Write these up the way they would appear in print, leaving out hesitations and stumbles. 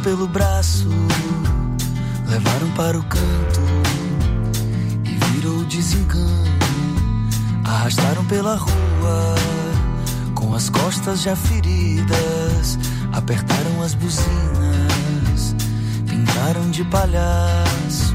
pelo braço, levaram para o canto e virou desengano. Arrastaram pela rua com as costas já feridas, apertaram as buzinas, pintaram de palhaço.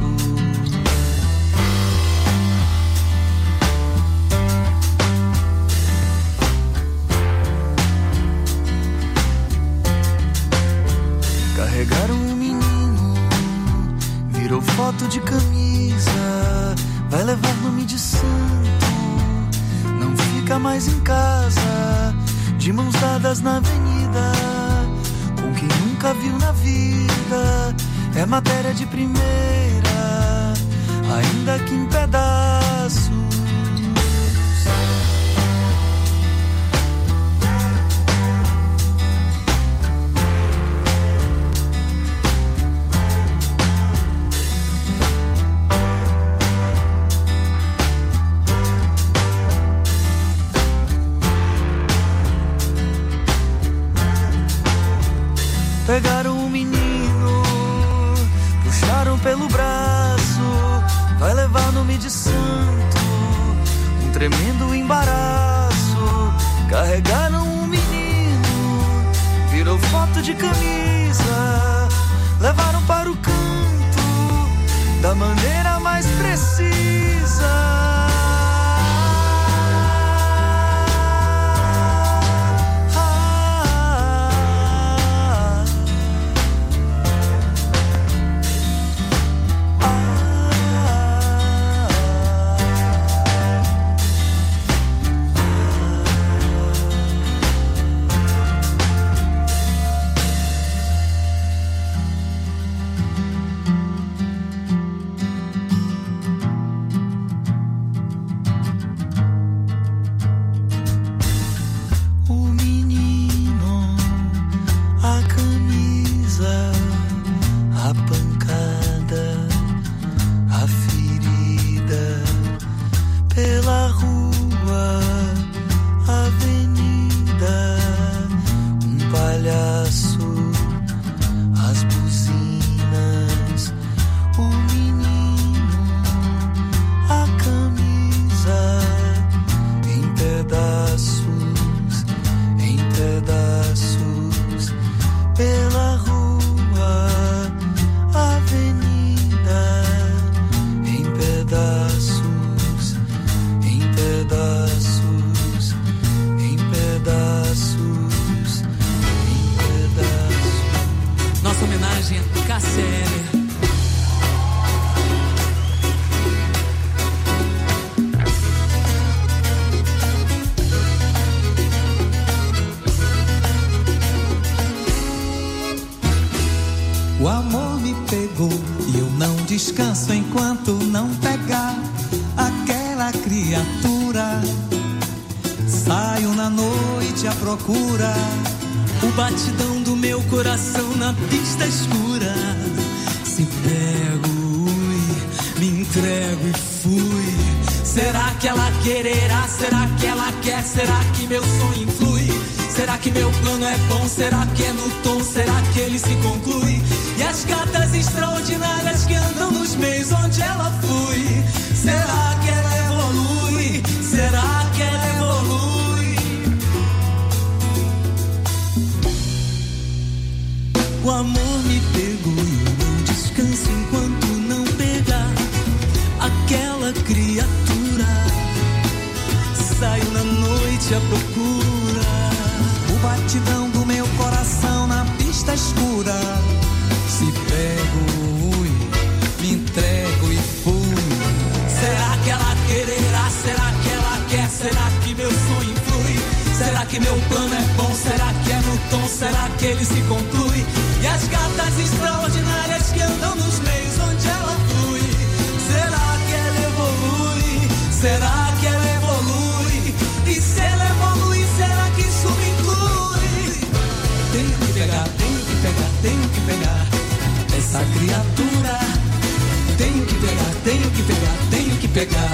Carregaram um menino, virou foto de camisa, vai levar nome de santo, não fica mais em casa, de mãos dadas na avenida, com quem nunca viu na vida, é matéria de primeira, ainda que em pedaços. Pegaram um menino, puxaram pelo braço, vai levar nome de santo, um tremendo embaraço. Carregaram um menino, virou foto de camisa, levaram para o canto, da maneira mais precisa. O amor me pegou e eu não descanso enquanto não pegar aquela criatura. Saio na noite à procura, o batidão do meu coração na pista escura. Se pego, me entrego e fui. Será que ela quererá? Será que ela quer? Será que meu sonho influi? Será que meu plano é bom? Será que é no tom? Será que ele se conclui? E as cartas extraordinárias que andam nos meios onde ela flui, será que ela evolui? Será que ela evolui? O amor me pegou e eu não descanso enquanto não pegar aquela criatura. Saio na noite à procura, o batidão do meu coração na pista escura. Se pego, me entrego e fui. Será que ela quererá? Será que ela quer? Será que meu sonho influi? Será que meu plano é bom? Será que é no tom? Será que ele se conclui? E as cartas extraordinárias que andam nos meios onde ela flui, será que ela evolui? Será que ela evolui? E se ela evolui, será que isso me inclui? Tenho que pegar, tenho que pegar, tenho que pegar essa criatura. Tenho que pegar, tenho que pegar, tenho que pegar.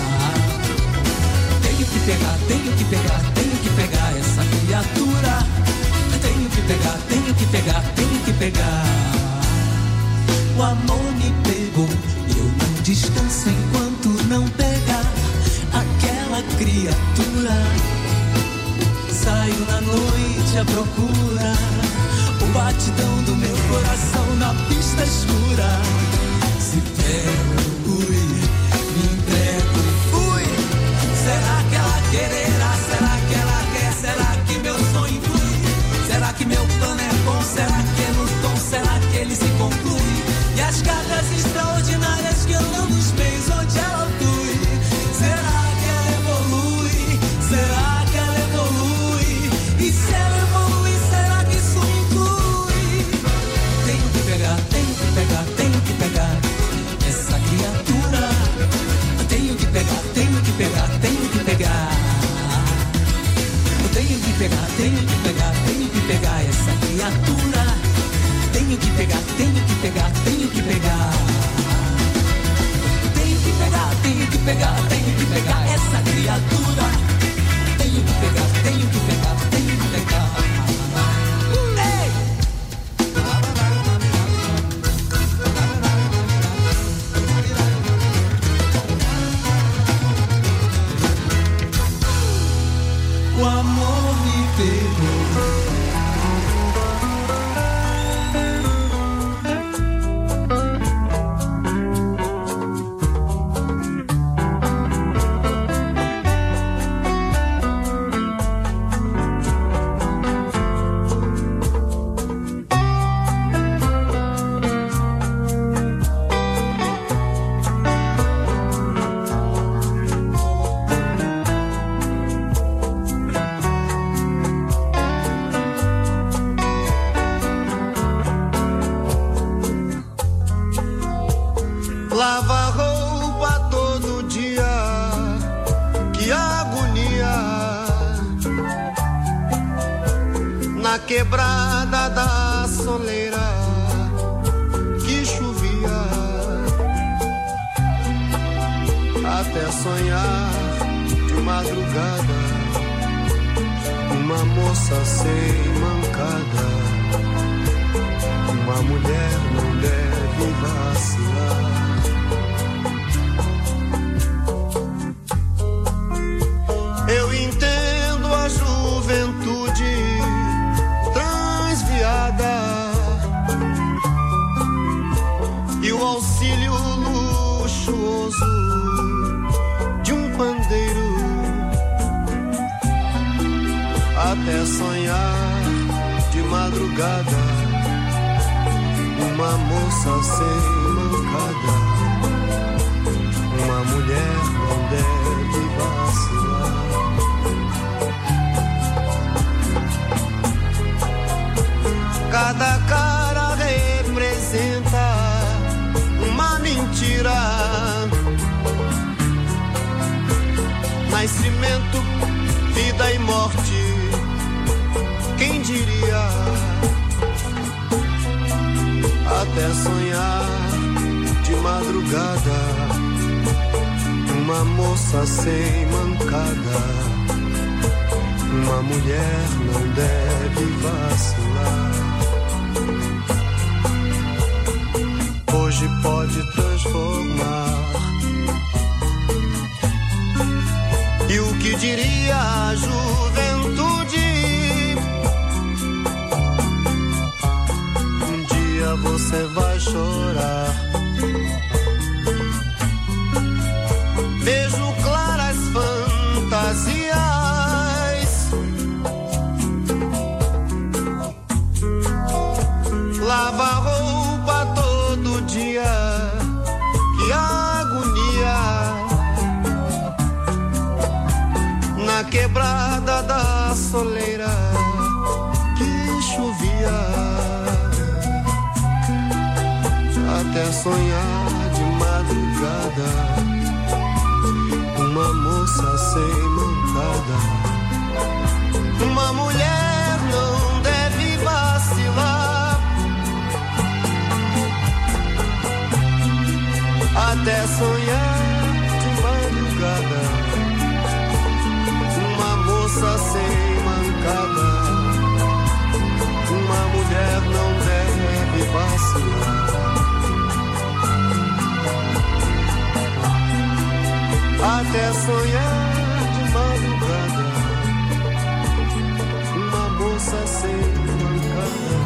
Tenho que pegar, tenho que pegar, tenho que pegar essa criatura. Tenho que pegar, tenho que pegar, tenho que pegar. pegar. O amor me pegou e eu não descanso enquanto não pegar aquela criatura. Saio na noite à procura, o batidão do meu coração na pista escura. Se pego, me entrego, fui. Será que ela quererá? Será que ela quer? Será que meu sonho flui? Será que meu plano é bom? Será que é no tom? Será que ele se conclui? E as cartas extraordinárias que eu não nos fez, onde ela flui? Será que ela evolui? Será que ela evolui? E se ela evolui, será que isso inclui? Tenho que pegar, tenho que pegar, tenho que pegar essa criatura. Tenho que pegar, tenho que pegar, tenho que pegar. Eu tenho que pegar, tenho que pegar, tenho que pegar essa criatura. Tenho que pegar, tenho que pegar, tenho que pegar. Tenho que pegar, tenho que pegar, tenho que pegar essa criatura. Tenho que pegar, tenho que pegar, tenho que pegar. Ei! O amor me pegou. Lava roupa todo dia, que agonia. Na quebrada da soleira, que chovia. Até sonhar de madrugada, uma moça sem mancada. Uma mulher não deve vacilar. Eu entendo a juventude transviada e o auxílio luxuoso de um pandeiro. Até sonhar de madrugada, uma moça sem mancada. Uma mulher não deve vacilar. Cada cara representa uma mentira. Nascimento, vida e morte, quem diria? Até sonhar de madrugada, uma moça sem mancada. Uma mulher não deve vacilar. Hoje pode transformar. E o que diria a juventude? Um dia você vai chorar. Vejo claras fantasias. Lava roupa todo dia, que agonia. Na quebrada da soleira, que chovia. Até sonhar de madrugada, uma moça sem mancada. Uma mulher não deve vacilar. Até sonhar de madrugada, uma moça sem mancada. Uma mulher não deve pra sonhar de madrugada, uma moça sem mancada.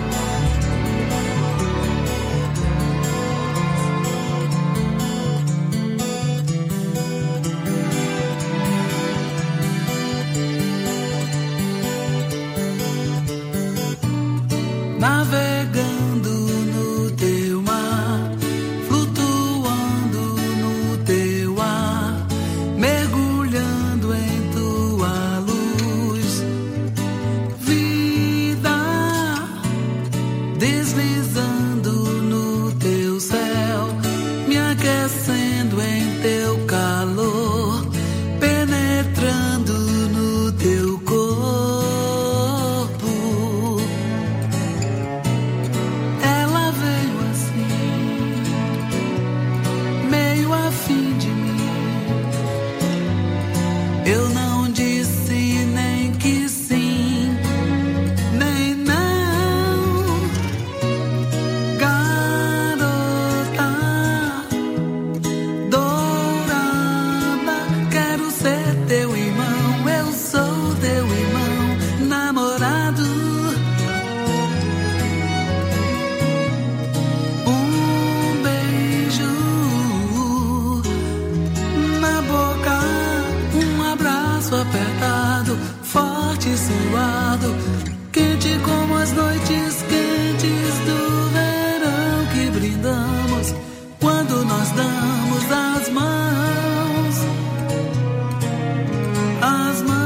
Navegando no teu mar, flutuando no teu ar, mergulhando em tua luz, vida deslizando no teu céu, me aquecendo em teu calor, penetrando no teu corpo. Eu não disse nem que sim, nem não, garota dourada, quero ser teu irmão, eu sou teu irmão, namorado. Um beijo na boca, apertado, forte e suado, quente como as noites quentes do verão que brindamos quando nós damos as mãos, as mãos.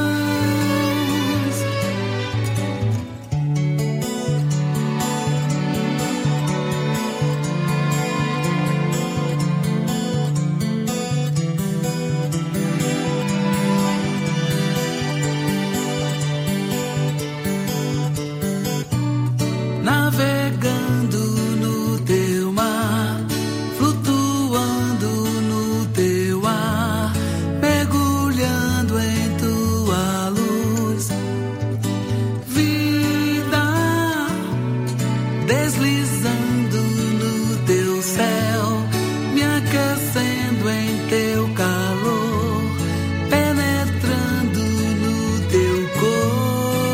Navegando no teu mar, flutuando no teu ar, mergulhando em tua luz, vida deslizando no teu céu, me aquecendo em teu calor, penetrando no teu corpo.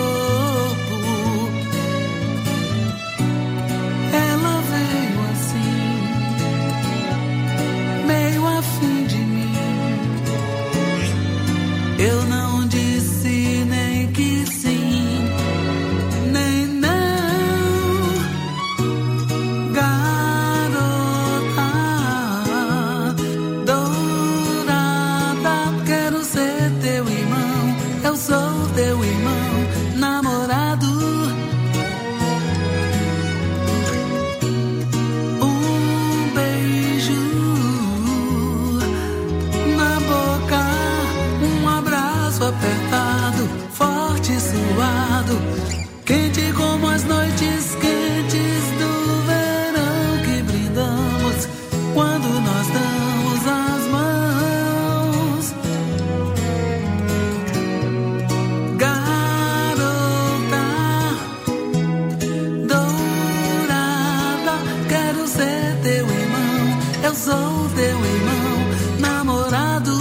Eu não disse nem que sim, nem não, garota dourada, quero ser teu irmão, eu sou teu irmão, namorado. Um beijo na boca, apertado, forte e suado, quente como as noites quentes do verão que brindamos quando nós damos as mãos. Garota dourada, quero ser teu irmão, eu sou teu irmão, namorado.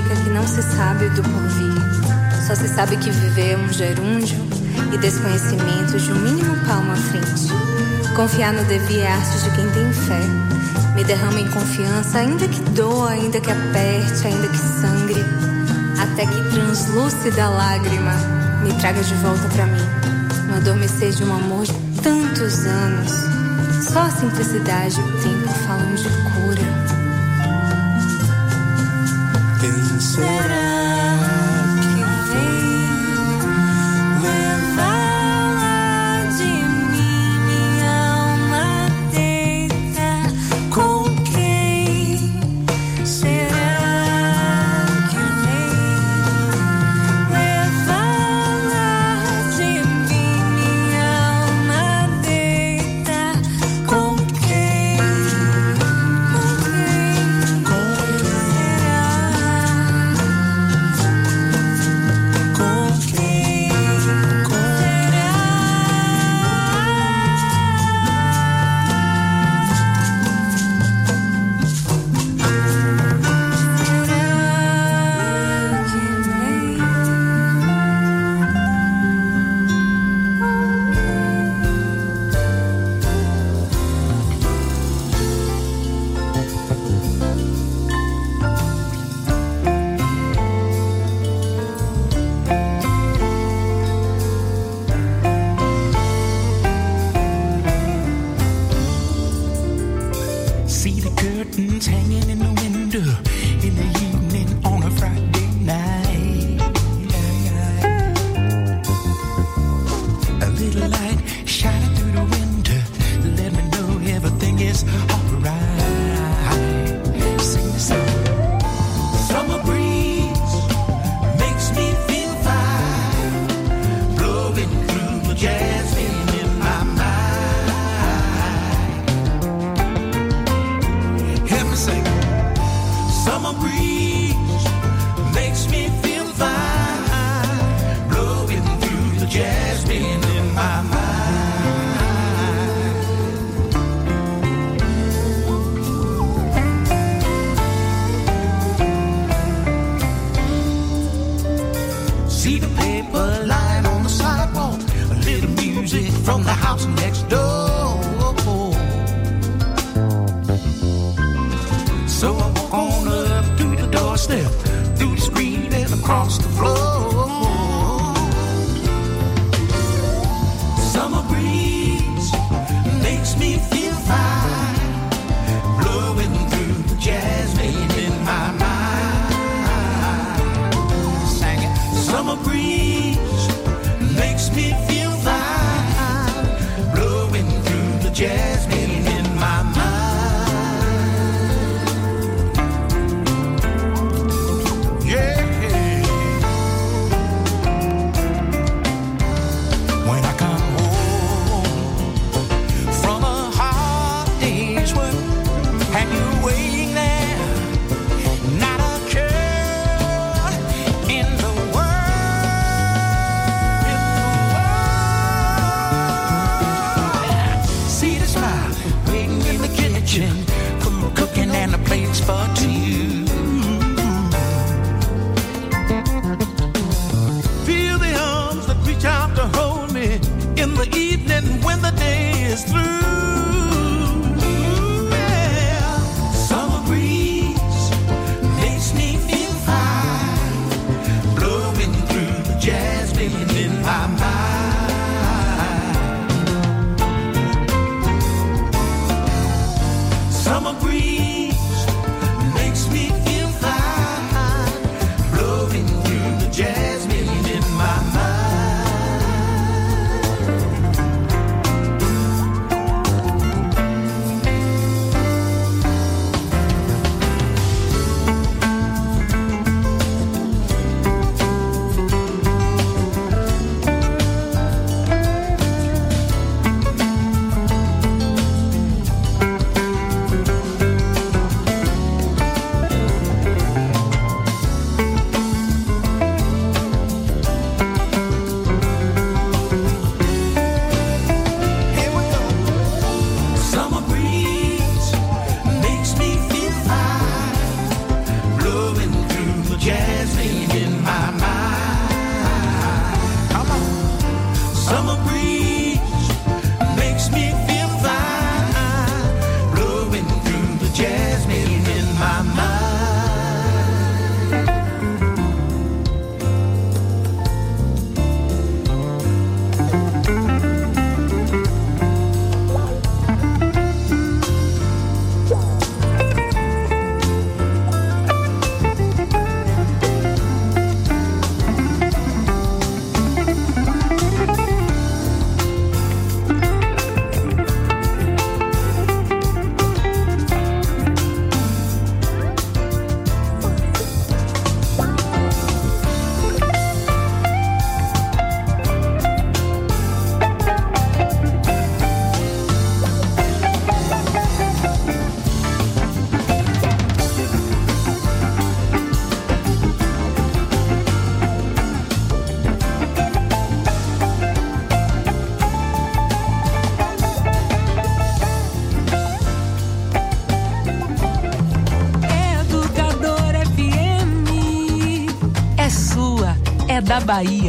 indica que não se sabe do porvir. Só se sabe que viver é um gerúndio e desconhecimento de um mínimo palmo à frente. Confiar no devir é arte de quem tem fé. Me derrama em confiança, ainda que doa, ainda que aperte, ainda que sangre, até que translúcida lágrima me traga de volta pra mim. No adormecer de um amor de tantos anos, só a simplicidade e o tempo falam de cura. Quem será que vem levar de mim minha alma deita? Com quem será que vem levar de mim minha alma deita? Com quem? Bahia.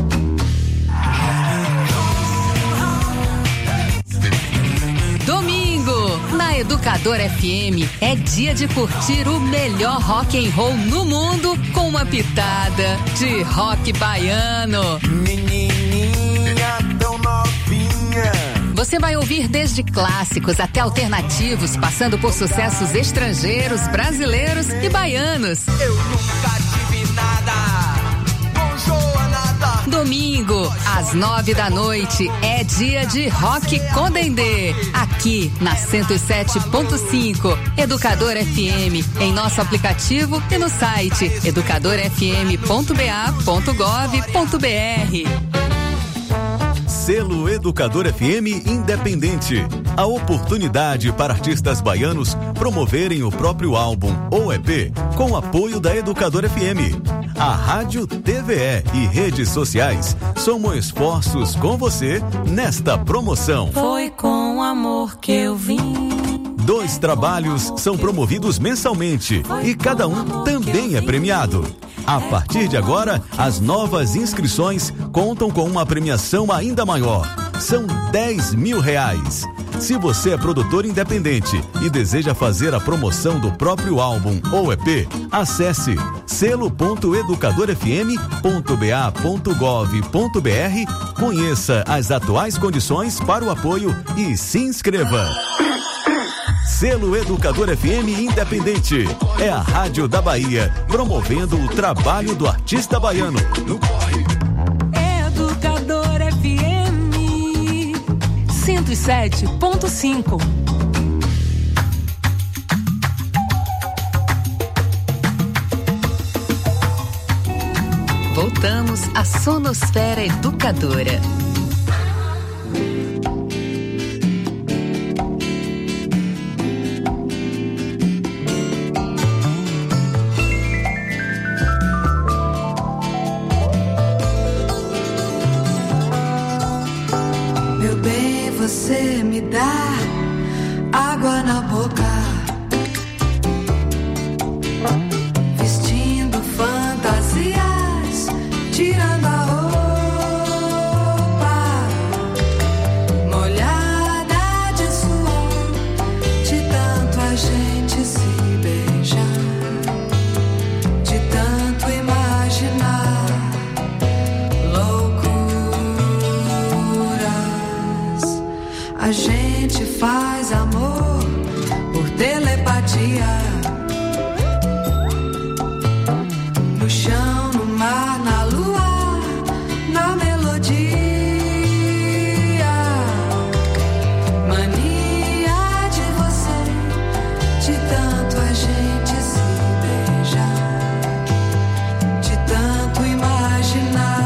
Domingo, na Educador FM, é dia de curtir o melhor rock and roll no mundo com uma pitada de rock baiano. Menininha tão novinha. Você vai ouvir desde clássicos até alternativos, passando por sucessos estrangeiros, brasileiros e baianos. Eu nunca tive nada, bonjour nada. Domingo, às 9h, é dia de Rock com Dendê, aqui na 107.5, Educador FM, em nosso aplicativo e no site educadorfm.ba.gov.br. Selo Educador FM Independente. A oportunidade para artistas baianos promoverem o próprio álbum ou EP com apoio da Educador FM. A Rádio, TVE e redes sociais somam esforços com você nesta promoção. Foi com amor que eu vim. 2 trabalhos são promovidos mensalmente e cada um também é premiado. A partir de agora, as novas inscrições contam com uma premiação ainda maior. São R$10 mil. Se você é produtor independente e deseja fazer a promoção do próprio álbum ou EP, acesse selo.educadorfm.ba.gov.br, conheça as atuais condições para o apoio e se inscreva. Selo Educador FM Independente. É a Rádio da Bahia, promovendo o trabalho do artista baiano. Educador FM 107.5. Voltamos à Sonosfera Educadora. Você me dá água na boca, vestindo fantasias, tirando a roupa, molhada de suor, de tanto a gente se beijar, de tanto imaginar loucuras. A gente faz amor por telepatia, no chão, no mar, na lua, na melodia. Mania de você, de tanto a gente se beijar, de tanto imaginar.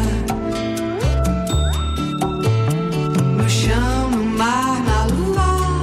No chão, no mar, na lua,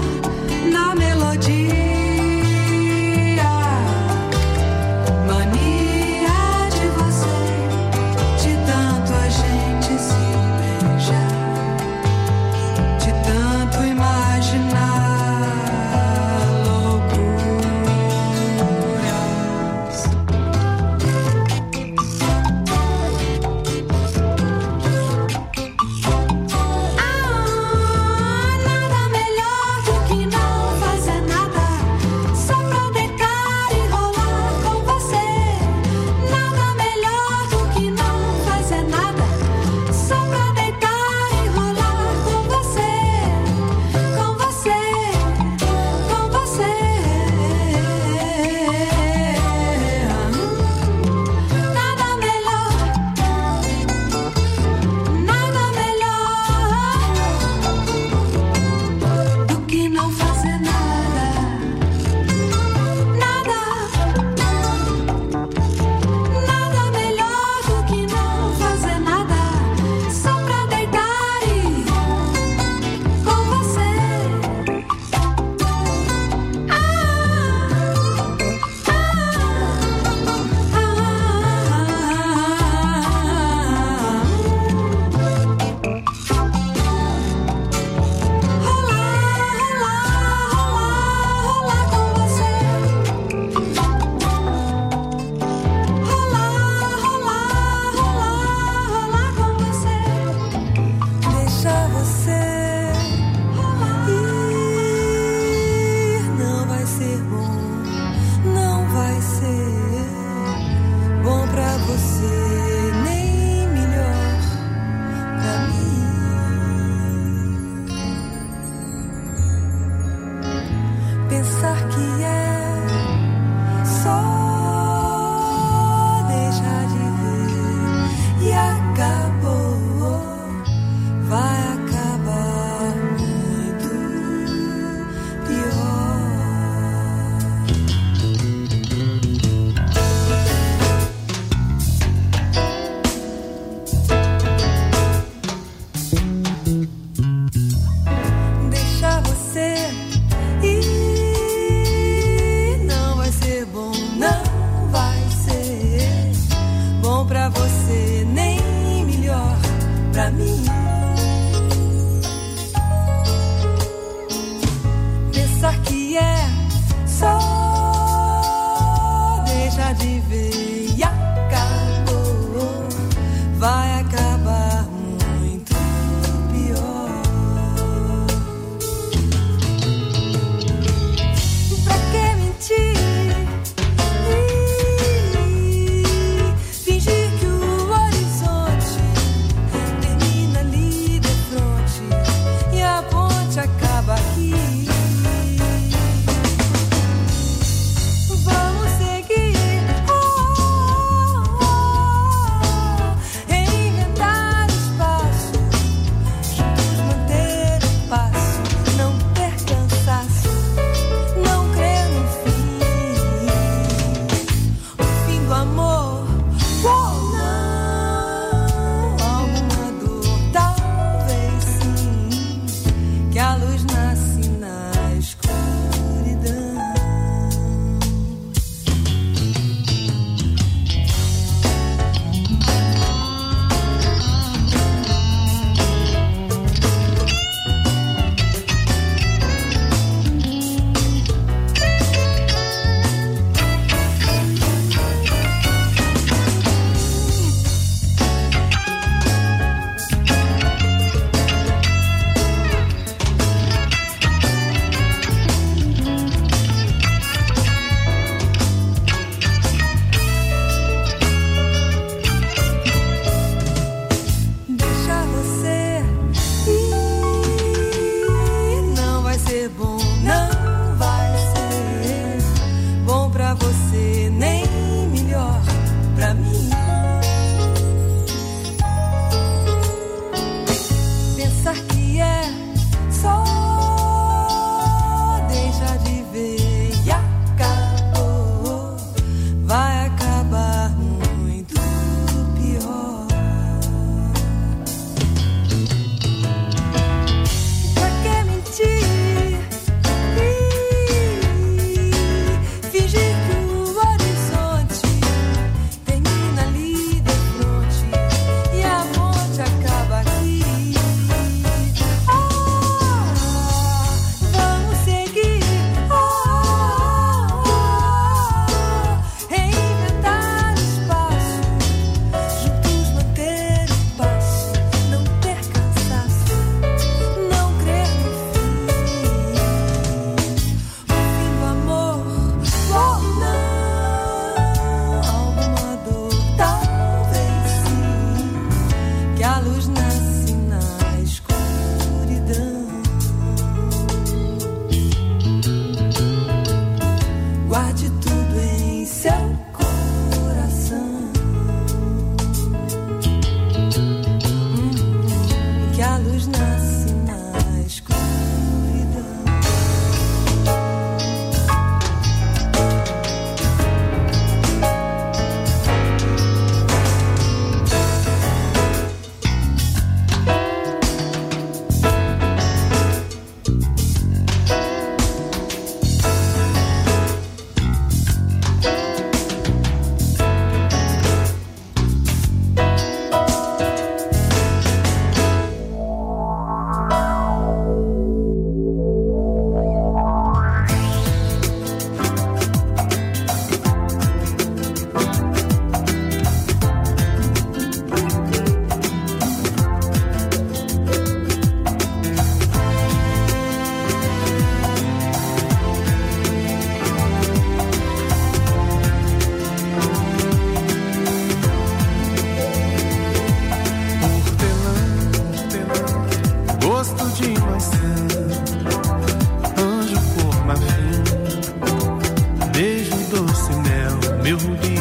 meu rubi,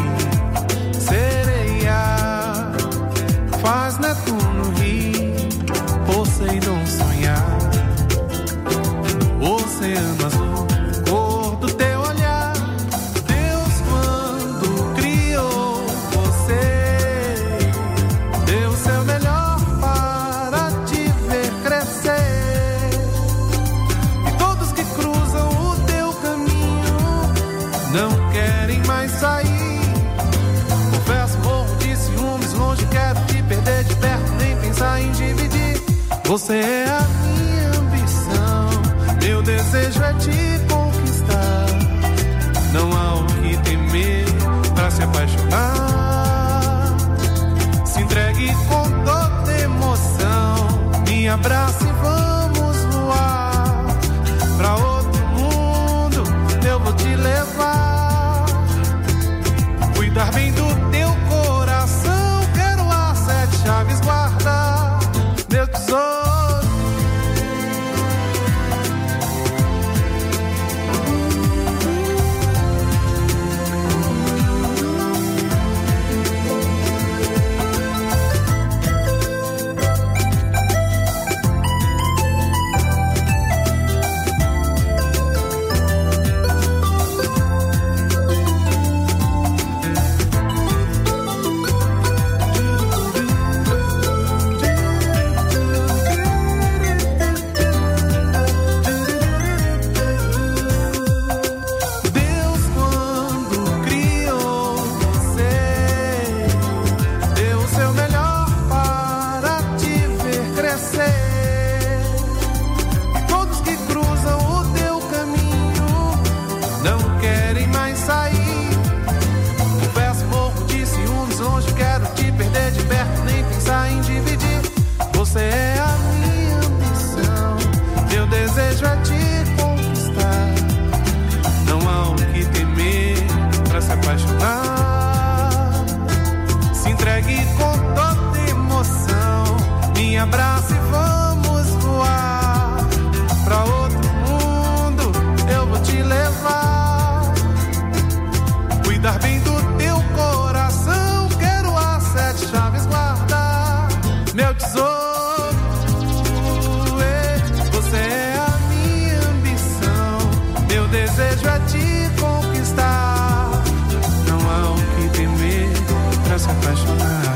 sereia, faz Netuno rir, Poseidon sonhar, oceano azul, cor do teu olhar. Deus, quando criou você, deu o seu melhor para te ver crescer. E todos que cruzam o teu caminho não querem mais sair. Confesso, morro de ciúmes, longe quero te perder de perto, nem pensar em dividir. Você é a minha ambição, meu desejo é te conquistar. Não há o que temer pra se apaixonar. Se entregue com toda emoção, me abrace e vamos voar. Pra outro mundo eu vou te levar. Cuidar bem do teu coração, quero as 7 chaves guardar. Meu tesouro. Você é a minha ambição, meu desejo é te conquistar. Não há o que temer pra se apaixonar. Se entregue com toda emoção, me abrace e vamos voar. Pra outro mundo eu vou te levar. Cuidar bem do teu coração, quero as 7 chaves guardar. Meu tesouro. Desejo é te conquistar. Não há o que temer pra se apaixonar.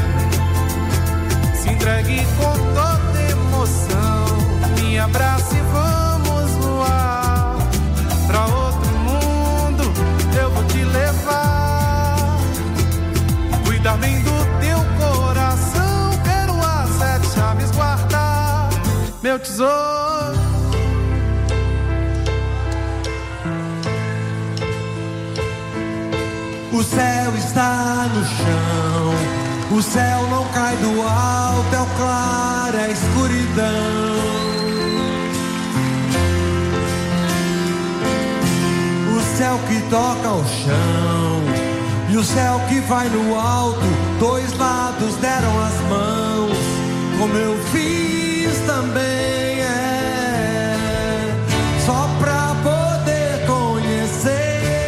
Se entregue com toda emoção, me abrace e vamos voar. Pra outro mundo eu vou te levar. Cuidar bem do teu coração, quero as 7 chaves guardar. Meu tesouro. O céu está no chão, o céu não cai do alto, é o claro, é a escuridão. O céu que toca o chão e o céu que vai no alto, 2 lados deram as mãos, como eu fiz também, só pra poder conhecer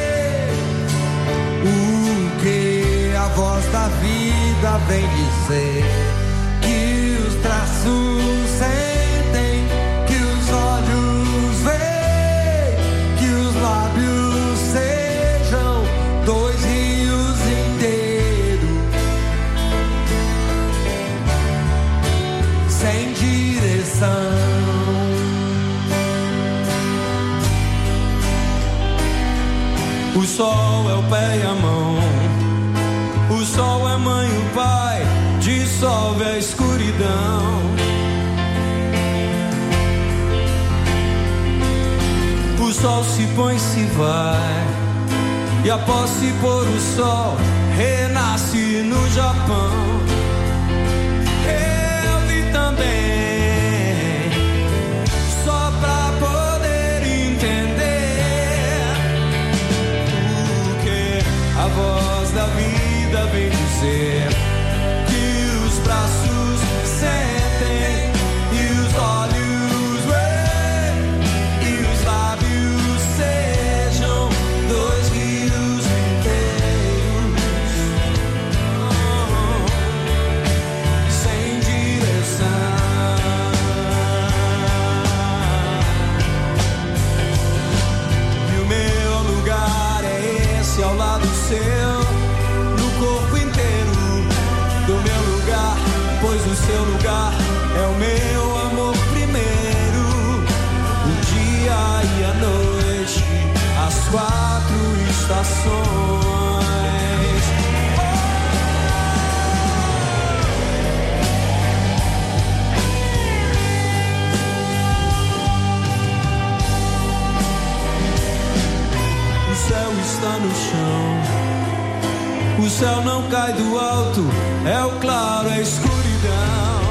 a voz da vida vem dizer que os traços sentem, que os olhos veem, que os lábios sejam 2 rios inteiros, sem direção. O sol é o pé e a mão, o sol é mãe e o pai, dissolve a escuridão. O sol se põe e se vai, e após se pôr o sol, renasce no Japão. Eu vi também, só pra poder entender o que a voz da vida vem dizer, que os braços sentem e os olhos veem e os lábios sejam 2 rios inteiros. seu, no corpo inteiro do meu lugar, pois o seu lugar é o meu amor primeiro. O dia e a noite, as 4 estações. O céu está no chão, o céu não cai do alto, é o claro, é a escuridão.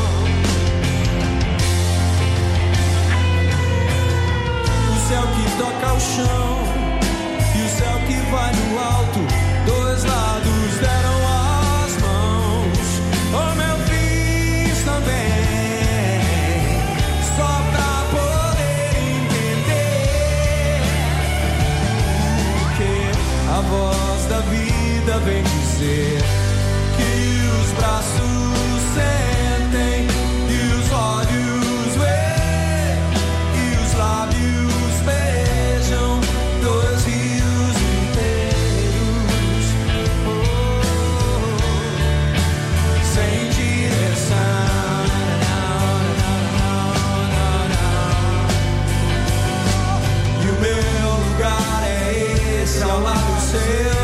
O céu que toca o chão e o céu que vai no alto, dois lados deram as mãos. Oh, meu Deus, também, só pra poder entender que a voz da vida vem dizer que os braços sentem e os olhos veem e os lábios beijam dois rios inteiros, sem direção. E o meu lugar é esse, ao lado seu.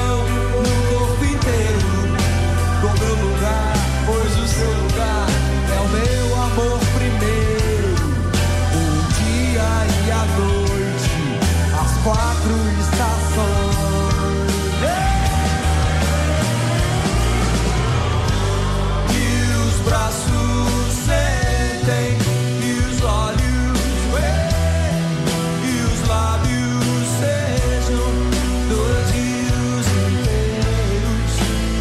Pois o seu lugar é o meu amor primeiro. O dia e a noite, as 4 estações. E os braços sentem e os olhos veem e os lábios sejam dois rios inteiros.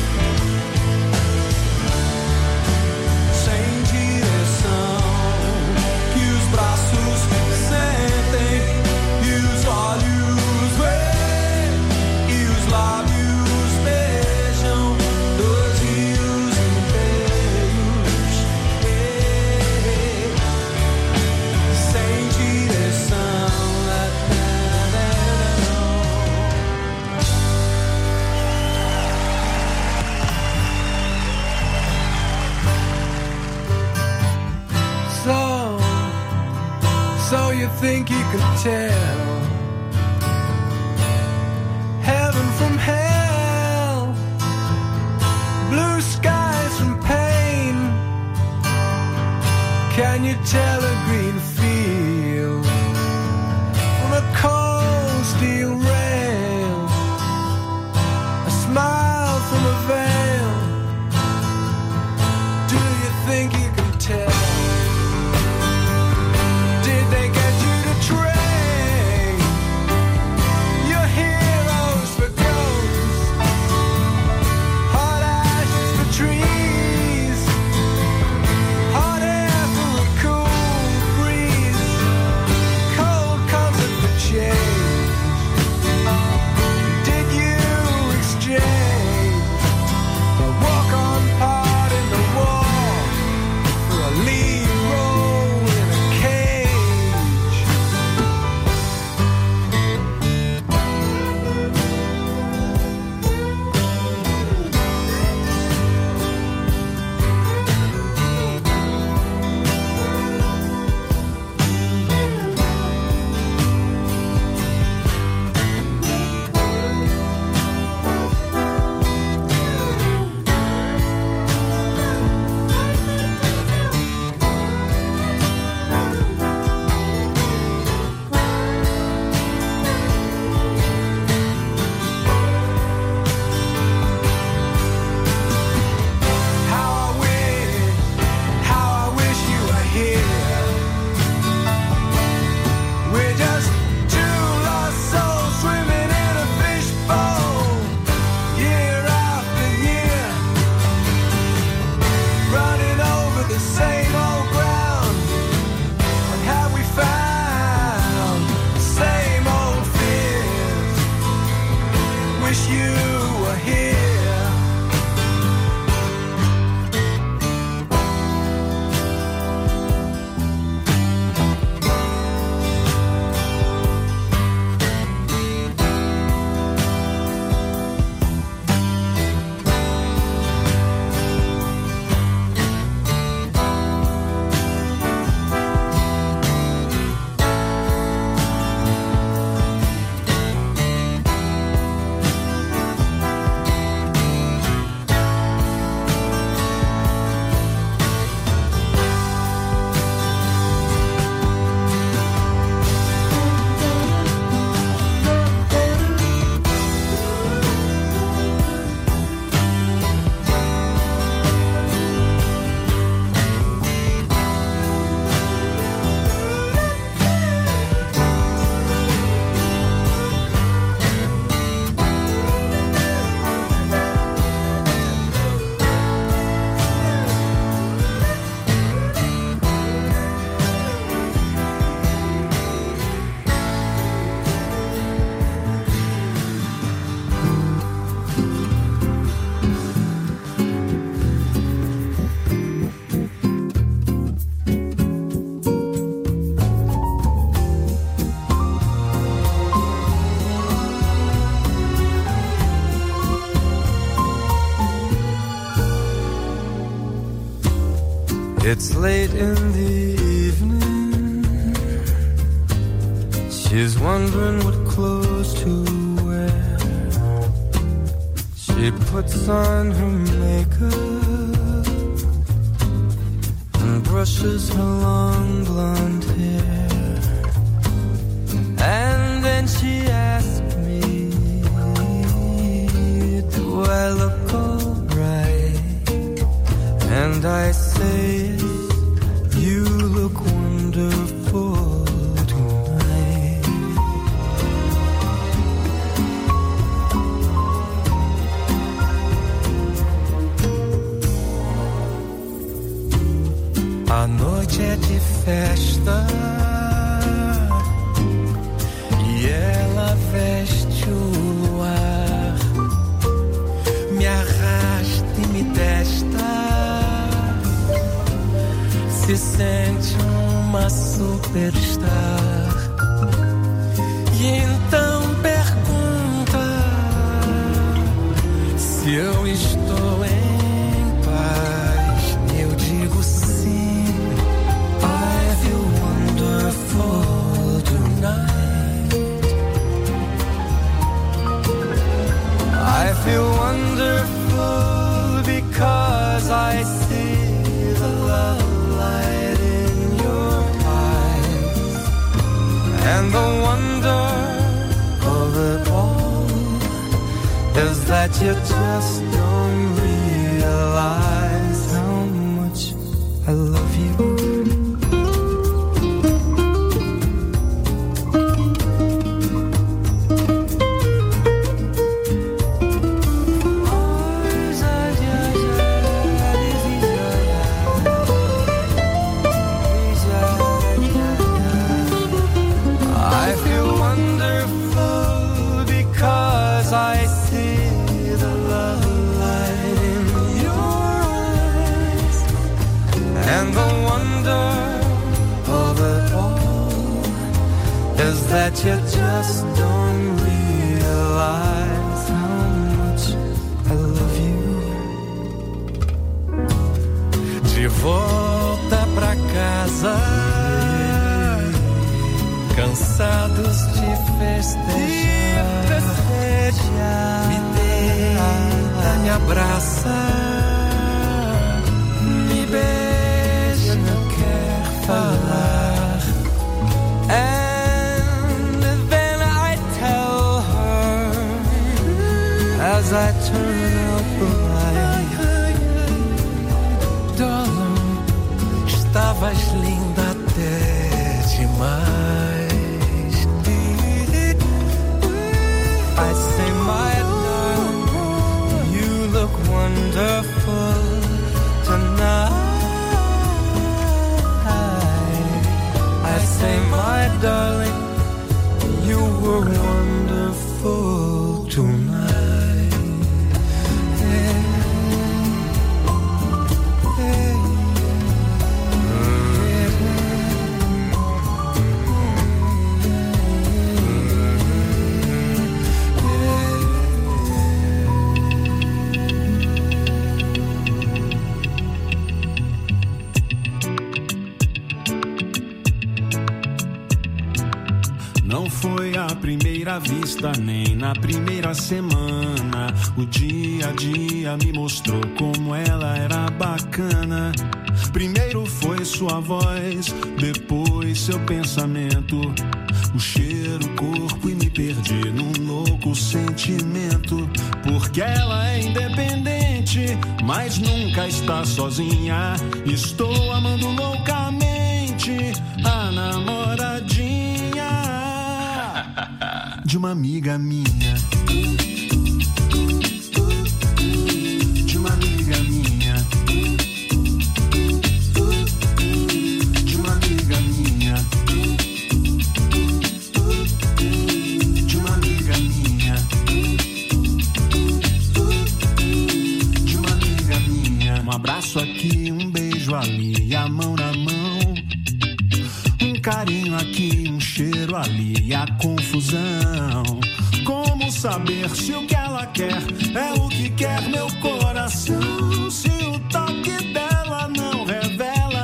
You think you could tell heaven from hell, blue skies from pain? Can you tell a green field from a cold steel rail, a smile from a veil? Do you think you can tell? It's late in the evening. She's wondering what clothes to wear. She puts on her makeup and brushes her long blonde hair. And then she asks me, do I look alright? And I say, you look wonderful tonight. A noite é de festa e ela veste o luar, me arrasta e me testa. Se sente uma superstar e então pergunta se eu estou em paz. Eu digo sim. I feel wonderful tonight. I feel wonderful because I see the love light in your eyes, and the wonder of it all is that you just don't realize how much I love you. That you just don't realize how much I love you. De volta pra casa, cansados de festejar, me deita, me abraça, me beija, não quer falar. As I turn out the light, darling, estavas linda até demais. I say, my darling, you look wonderful tonight. I say, my darling, you were wonderful tonight. Primeira vista, nem na primeira semana. O dia a dia me mostrou como ela era bacana. Primeiro foi sua voz, depois seu pensamento, o cheiro, o corpo, e me perdi num louco sentimento. Porque ela é independente, mas nunca está sozinha. Estou amando loucamente a namoradinha de uma amiga minha. De uma amiga minha. De uma amiga minha. De uma amiga minha. De uma amiga minha. Um abraço aqui, um beijo ali, a mão na mão. Um carinho aqui, um cheiro ali, e a confusão. Como saber se o que ela quer é o que quer meu coração? Se o toque dela não revela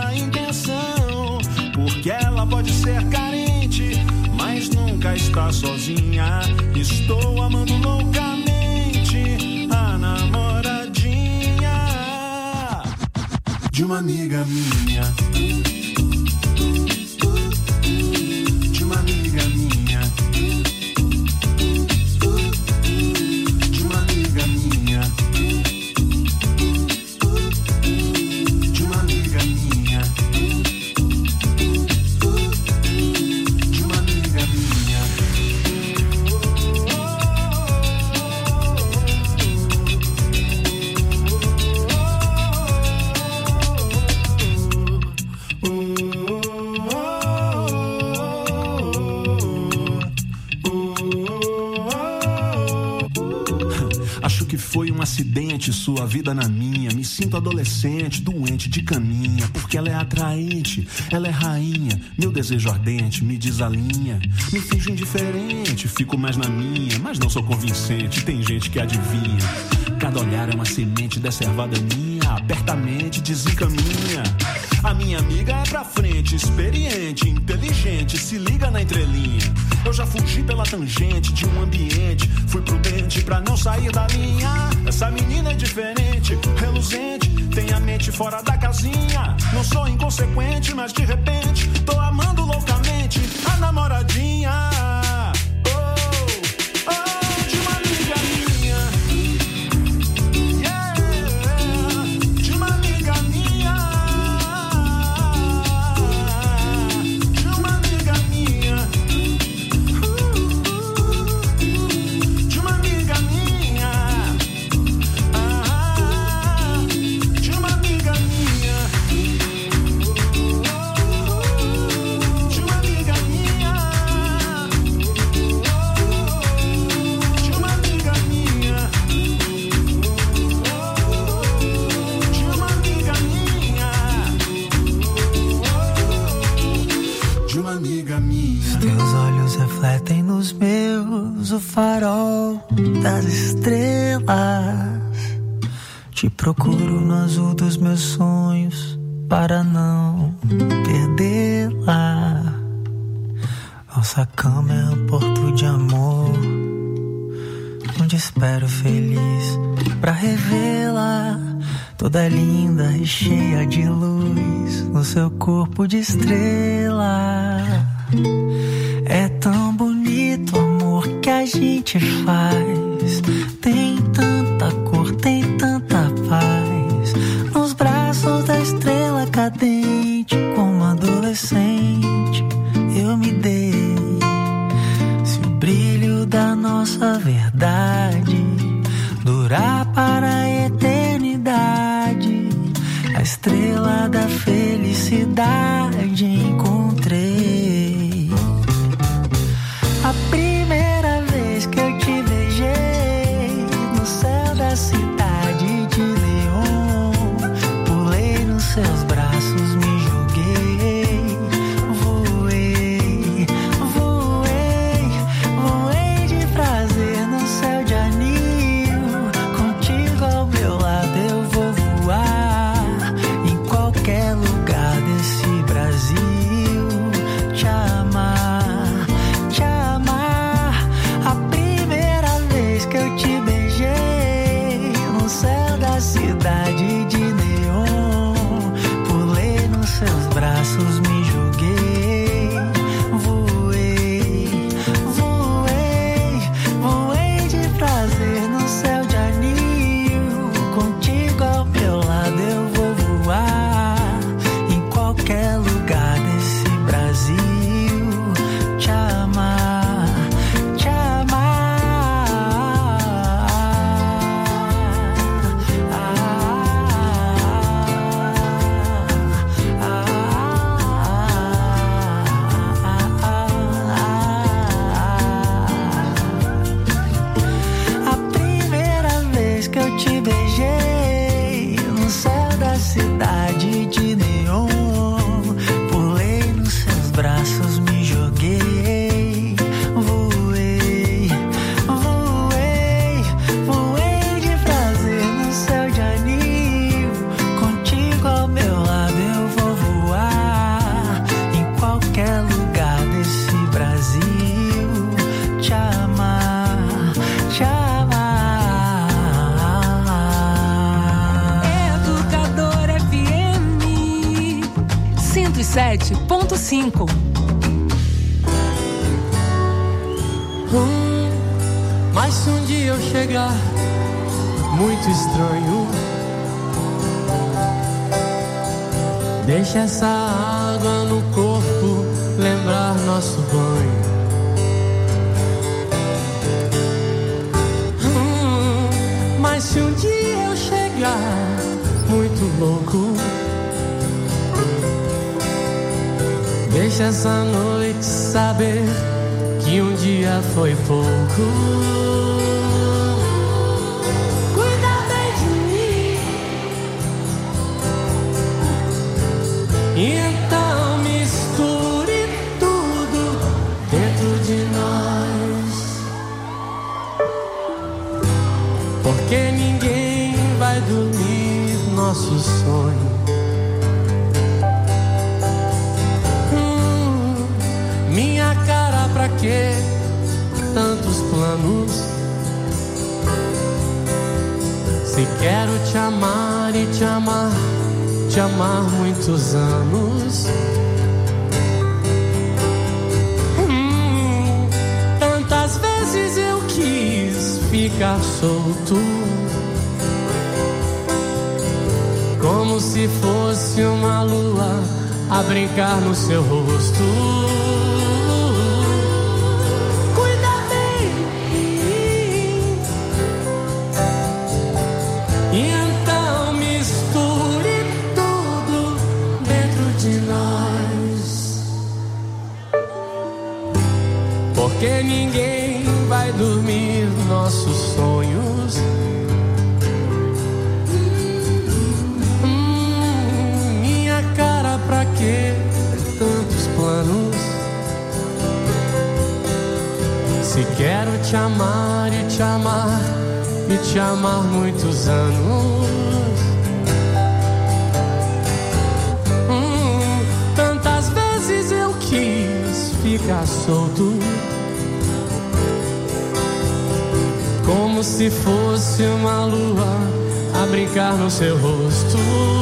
sozinha. Estou amando loucamente a namoradinha de uma amiga minha. De uma amiga minha. De uma amiga minha. De uma amiga minha. De uma amiga minha. Acho que foi um acidente, sua vida na minha. Me sinto adolescente, doente de caminha. Porque ela é atraente, ela é rainha. Meu desejo ardente me desalinha. Me finjo indiferente, fico mais na minha. Mas não sou convincente, tem gente que adivinha. Cada olhar é uma semente dessa erva daninha. Abertamente desencaminha. A minha amiga é pra frente, experiente, inteligente, se liga na entrelinha. Eu já fugi pela tangente de um ambiente, fui prudente pra não sair da linha. Essa menina é diferente, reluzente, tem a mente fora da casinha. Não sou inconsequente, mas de repente tô amando loucamente a namoradinha. Refletem nos meus o farol das estrelas. Te procuro no azul dos meus sonhos para não perdê-la. Nossa cama é um porto de amor, onde espero feliz pra revê-la. Toda linda e cheia de luz no seu corpo de estrela. É tão bonito o amor que a gente faz. Tem tanta cor, tem tanta paz. Nos braços da estrela cadente, como adolescente, eu me dei. Se o brilho da nossa verdade durar para a eternidade, a estrela da felicidade encontrei. A primeira vez que eu te beijei no céu da cidade de León, pulei nos seus braços, me joguei, voei, voei, voei de prazer no céu de anil. Contigo ao meu lado eu vou voar em qualquer lugar desse Brasil, te amar. Cidade de neon, pulei nos seus braços, me joguei, voei, voei, voei de prazer no céu de anil. Contigo ao meu lado eu vou voar em qualquer lugar desse Brasil, te amar, te amar. Cidade de neon, pulei nos seus braços, me joguei, voei, voei, voei de prazer no céu de anil. Contigo ao meu lado eu vou voar em qualquer lugar desse Brasil, 107.5. Mas se um dia eu chegar muito estranho, deixa essa água no corpo lembrar nosso banho. Mas se um dia eu chegar muito louco, deixa essa noite saber que um dia foi pouco. Cuida bem de mim, e então misture tudo dentro de nós, porque ninguém vai dormir nosso sonho. Minha cara, pra que tantos planos? Se quero te amar e te amar muitos anos. Tantas vezes eu quis ficar solto, como se fosse uma lua a brincar no seu rosto. E então misture tudo dentro de nós, porque ninguém vai dormir nossos sonhos. Minha cara, pra que tantos planos? Se quero te amar e te amar muitos anos. Tantas vezes eu quis ficar solto, como se fosse uma lua a brincar no seu rosto.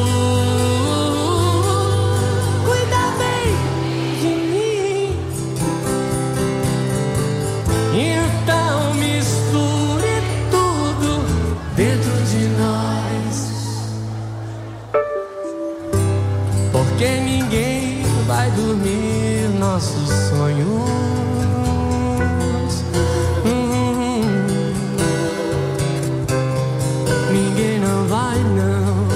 Cuida bem de mim, então misture dentro de nós, porque ninguém vai dormir nossos sonhos. Ninguém não vai, não.